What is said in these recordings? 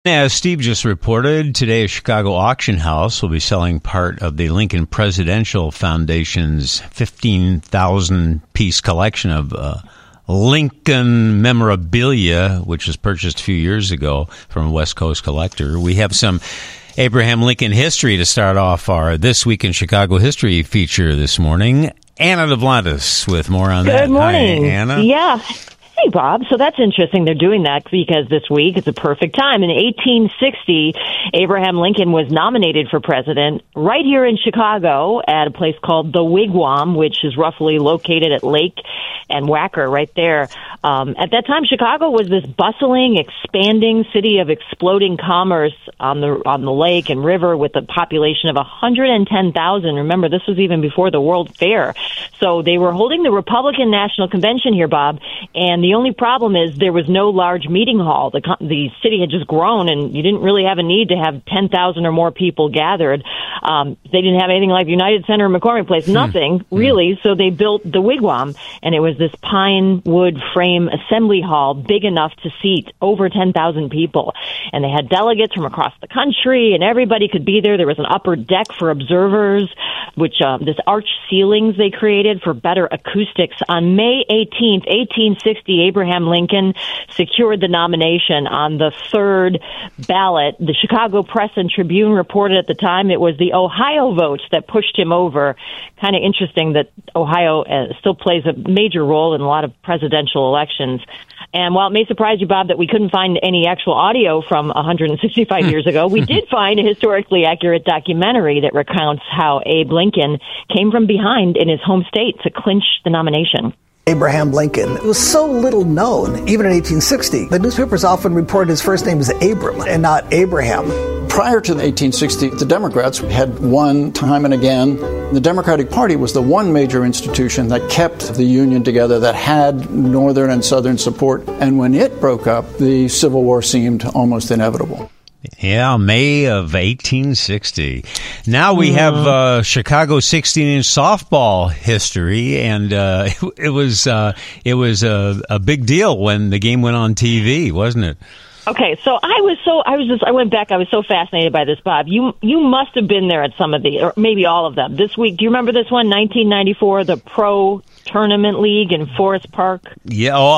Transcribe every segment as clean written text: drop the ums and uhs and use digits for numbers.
As Steve just reported, today a Chicago auction house will be selling part of the Lincoln Presidential Foundation's 15,000-piece collection of Lincoln memorabilia, which was purchased a few years ago from a West Coast collector. We have some Abraham Lincoln history to start off our This Week in Chicago History feature this morning. Anna Duplantis with more on that. Good morning. Hi, Anna. Yeah. Hey, Bob. So that's interesting. They're doing that because this week it's a perfect time. In 1860, Abraham Lincoln was nominated for president right here in Chicago at a place called the Wigwam, which is roughly located at Lake and Wacker right there. At that time, Chicago was this bustling, expanding city of exploding commerce on the lake and river with a population of 110,000. Remember, this was even before the World Fair. So they were holding the Republican National Convention here, Bob, and the only problem is there was no large meeting hall. The city had just grown, and you didn't really have a need to have 10,000 or more people gathered. They didn't have anything like United Center or McCormick Place, nothing really. So they built the Wigwam, and it was this pine wood frame assembly hall big enough to seat over 10,000 people. And they had delegates from across the country, and everybody could be there. There was an upper deck for observers, which this arch ceilings they created for better acoustics. On May 18th, 1860, Abraham Lincoln secured the nomination on the third ballot. The Chicago Press and Tribune reported at the time it was the Ohio votes that pushed him over. Kind of interesting that Ohio still plays a major role in a lot of presidential elections. And while it may surprise you, Bob, that we couldn't find any actual audio from 165 years ago, we did find a historically accurate documentary that recounts how Abe Lincoln came from behind in his home state to clinch the nomination. Abraham Lincoln was so little known, even in 1860. The newspapers often reported his first name as Abram and not Abraham. Prior to 1860, the Democrats had won time and again. The Democratic Party was the one major institution that kept the Union together, that had Northern and Southern support. And when it broke up, the Civil War seemed almost inevitable. Yeah, May of 1860. Now we have Chicago 16-inch softball history, and it was a big deal when the game went on TV, wasn't it? Okay, so I went back. I was so fascinated by this, Bob. You must have been there at some of the, or maybe all of them this week. Do you remember this one, 1994, the Pro Tournament League in Forest Park? Yeah. All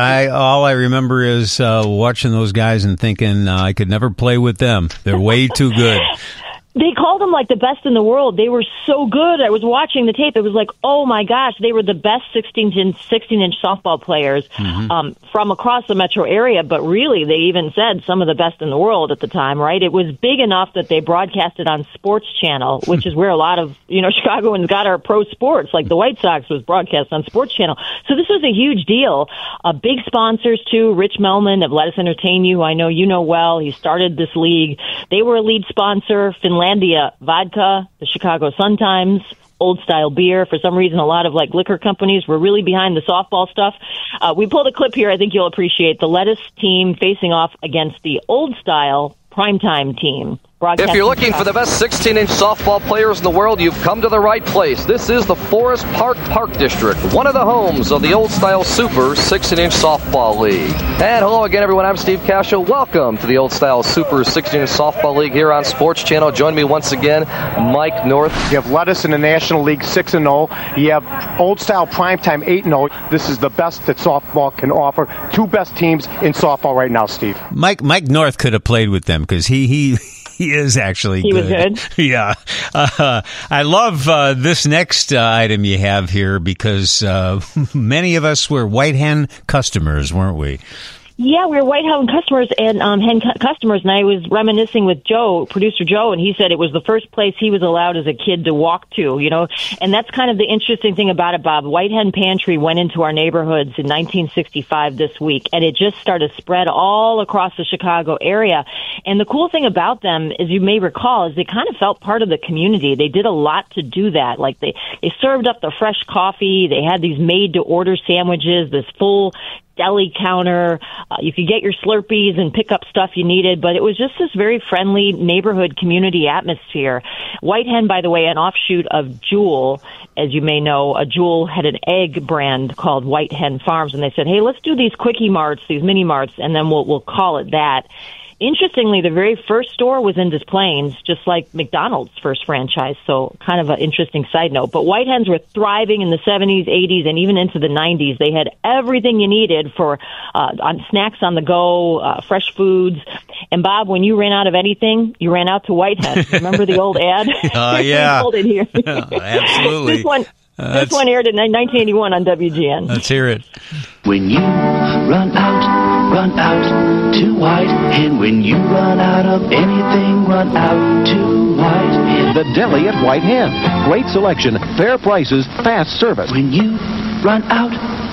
I remember is watching those guys and thinking I could never play with them. They're way too good. They called them like the best in the world. They were so good. I was watching the tape. It was like, oh my gosh, they were the best 16-inch softball players from across the metro area. But really, they even said some of the best in the world at the time, right? It was big enough that they broadcast it on Sports Channel, which is where a lot of, Chicagoans got our pro sports, like the White Sox was broadcast on Sports Channel. So this was a huge deal. Big sponsors, too. Rich Melman of Let Us Entertain You, who I know you know well. He started this league. They were a lead sponsor. Finlandia Vodka, the Chicago Sun-Times, Old Style Beer. For some reason, a lot of liquor companies were really behind the softball stuff. We pulled a clip here I think you'll appreciate. The Lettuce team facing off against the Old Style Primetime team. If you're looking for the best 16-inch softball players in the world, you've come to the right place. This is the Forest Park District, one of the homes of the Old Style Super 16-inch Softball League. And hello again, everyone. I'm Steve Cascio. Welcome to the Old Style Super 16-inch Softball League here on Sports Channel. Join me once again, Mike North. You have Lettuce in the National League 6-0. You have Old Style Primetime 8-0. This is the best that softball can offer. Two best teams in softball right now, Steve. Mike North could have played with them because he is actually good. He was good? Yeah. I love this next item you have here because many of us were White Hen customers, weren't we? Yeah, we were White Hen customers and customers, and I was reminiscing with producer Joe, and he said it was the first place he was allowed as a kid to walk to, and that's kind of the interesting thing about it, Bob. White Hen Pantry went into our neighborhoods in 1965 this week, and it just started to spread all across the Chicago area. And the cool thing about them, as you may recall, is they kind of felt part of the community. They did a lot to do that. Like they served up the fresh coffee. They had these made-to-order sandwiches, this full deli counter. You could get your Slurpees and pick up stuff you needed, but it was just this very friendly neighborhood community atmosphere. White Hen, by the way, an offshoot of Jewel. As you may know, Jewel had an egg brand called White Hen Farms, and they said, hey, let's do these quickie marts, these mini marts, and then we'll call it that. Interestingly, the very first store was in Des Plaines, just like McDonald's first franchise. So kind of an interesting side note. But White Hens were thriving in the 70s, 80s, and even into the 90s. They had everything you needed for on snacks on the go, fresh foods. And Bob, when you ran out of anything, you ran out to White Hens. Remember the old ad? Yeah. Hold it here. Absolutely. This one aired in 1981 on WGN. Let's hear it. When you run out to White Hen. When you run out of anything, run out to White Hen. The deli at White Hen. Great selection, fair prices, fast service. When you run out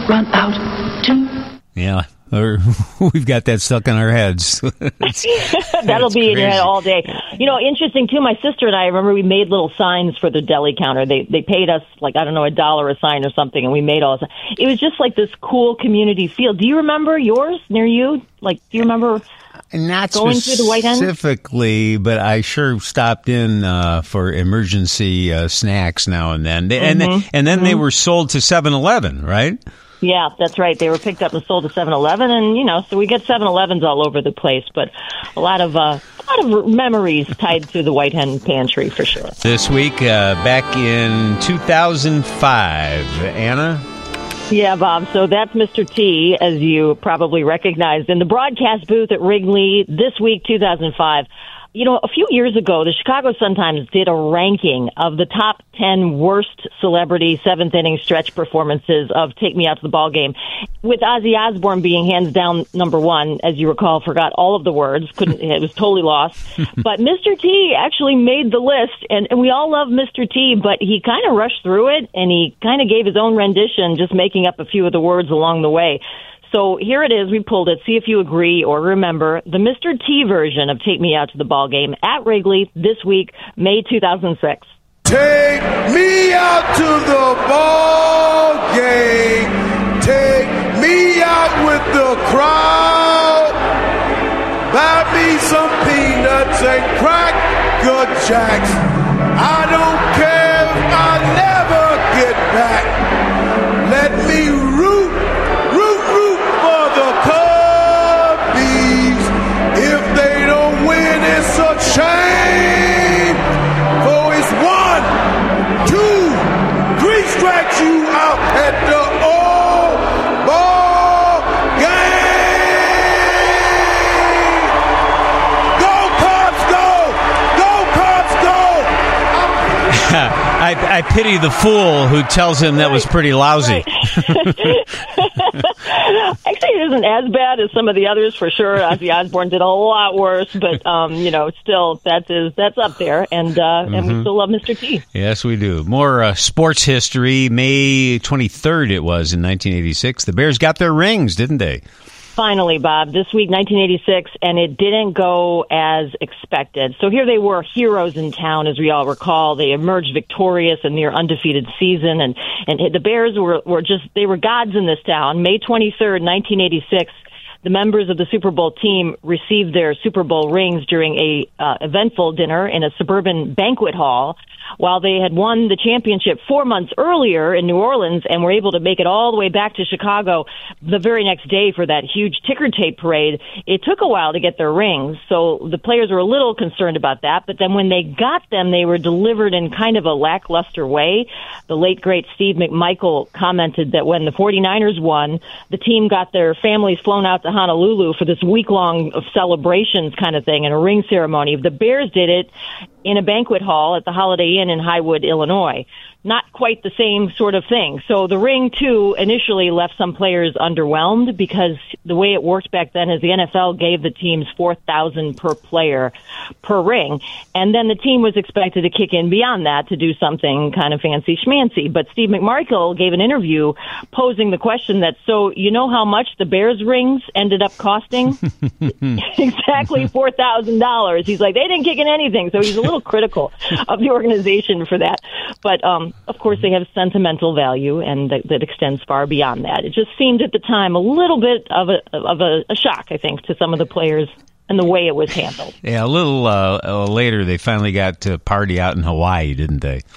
to... Yeah. We've got that stuck in our heads. That'll be in your head all day. You know, interesting too, my sister and I remember we made little signs for the deli counter. They paid us like, I don't know, $1 a sign or something, and we made all this. It was just like this cool community feel. Do you remember yours near you? Like, do you remember not going through the White Hen? Specifically, but I sure stopped in for emergency snacks now and then. And then they were sold to 7-Eleven, right? Yeah, that's right. They were picked up and sold to 7-Eleven, and you know, so we get 7-Elevens all over the place. But a lot of memories tied to the White Hen pantry for sure. This week, back in 2005, Anna. Yeah, Bob. So that's Mr. T, as you probably recognized, in the broadcast booth at Wrigley this week, 2005. You know, a few years ago, the Chicago Sun-Times did a ranking of the top 10 worst celebrity seventh-inning stretch performances of Take Me Out to the Ball Game, with Ozzy Osbourne being hands down number one. As you recall, forgot all of the words, it was totally lost. But Mr. T actually made the list, and we all love Mr. T, but he kind of rushed through it, and he kind of gave his own rendition, just making up a few of the words along the way. So here it is. We pulled it. See if you agree or remember the Mr. T version of Take Me Out to the Ball Game at Wrigley this week, May 2006. Take me out to the ball game. Take me out with the crowd. Buy me some peanuts and Cracker Jacks. I don't care if I never get back. Let me root for the Cubbies. If they don't win, it's a shame. For it's 1, 2, 3 strikes you out at the old ball game. Go Cubs, go! Go Cubs, go! I pity the fool who tells him that was pretty lousy. Actually, it isn't as bad as some of the others, for sure. Ozzy Osbourne did a lot worse, but you know, still that's up there, and we still love Mr. T. Yes, we do. More sports history. May 23rd, it was in 1986. The Bears got their rings, didn't they? Finally, Bob, this week, 1986, and it didn't go as expected. So here they were, heroes in town, as we all recall. They emerged victorious in their undefeated season, and the Bears were gods in this town. May 23rd, 1986, the members of the Super Bowl team received their Super Bowl rings during a eventful dinner in a suburban banquet hall, while they had won the championship 4 months earlier in New Orleans and were able to make it all the way back to Chicago the very next day for that huge ticker tape parade. It took a while to get their rings, so the players were a little concerned about that, but then when they got them, they were delivered in kind of a lackluster way. The late, great Steve McMichael commented that when the 49ers won, the team got their families flown out to Honolulu for this week-long of celebrations kind of thing and a ring ceremony. The Bears did it in a banquet hall at the Holiday Inn in Highwood, Illinois. Not quite the same sort of thing. So the ring, too, initially left some players underwhelmed because the way it worked back then is the NFL gave the teams $4,000 per player per ring. And then the team was expected to kick in beyond that to do something kind of fancy schmancy. But Steve McMichael gave an interview posing the question that, so you know how much the Bears rings ended up costing? Exactly $4,000. He's like, they didn't kick in anything. So he's a little critical of the organization for that. But, of course, they have sentimental value, and that extends far beyond that. It just seemed at the time a little bit of a shock, I think, to some of the players and the way it was handled. Yeah, a little later, they finally got to party out in Hawaii, didn't they?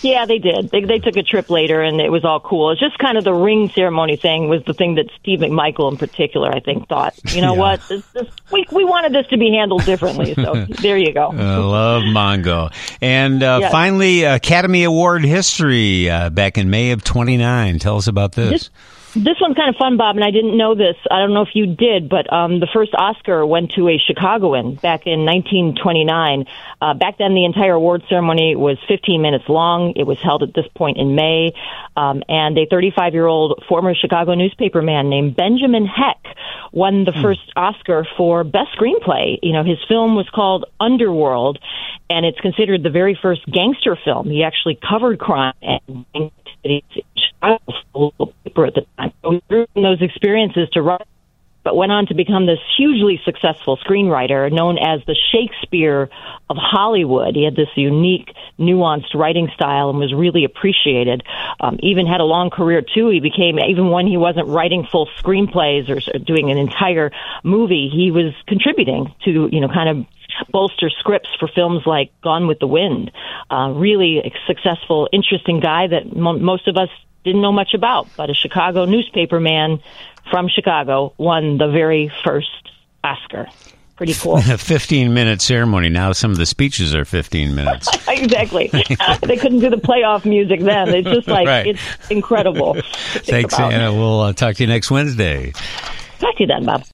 Yeah, they did. They took a trip later, and it was all cool. It's just kind of the ring ceremony thing was the thing that Steve McMichael in particular, I think, thought, what, we wanted this to be handled differently. So there you go. I love Mongo. And finally, Academy Award history back in May of 29. Tell us about this. This one's kind of fun, Bob, and I didn't know this. I don't know if you did, but the first Oscar went to a Chicagoan back in 1929. Back then, the entire award ceremony was 15 minutes long. It was held at this point in May, and a 35-year-old former Chicago newspaperman named Benjamin Heck won the first Oscar for Best Screenplay. His film was called Underworld, and it's considered the very first gangster film. He actually covered crime and paper at the time. So he drew from those experiences to write, but went on to become this hugely successful screenwriter known as the Shakespeare of Hollywood. He had this unique, nuanced writing style and was really appreciated. Even had a long career, too. He became, even when he wasn't writing full screenplays or doing an entire movie, he was contributing to, kind of bolster scripts for films like Gone with the Wind. Really a successful, interesting guy that most of us didn't know much about, but a Chicago newspaperman from Chicago won the very first Oscar. Pretty cool. 15-minute ceremony. Now some of the speeches are 15 minutes. Exactly. They couldn't do the playoff music then. It's just like, It's incredible. Thanks, Anna. We'll talk to you next Wednesday. Talk to you then, Bob.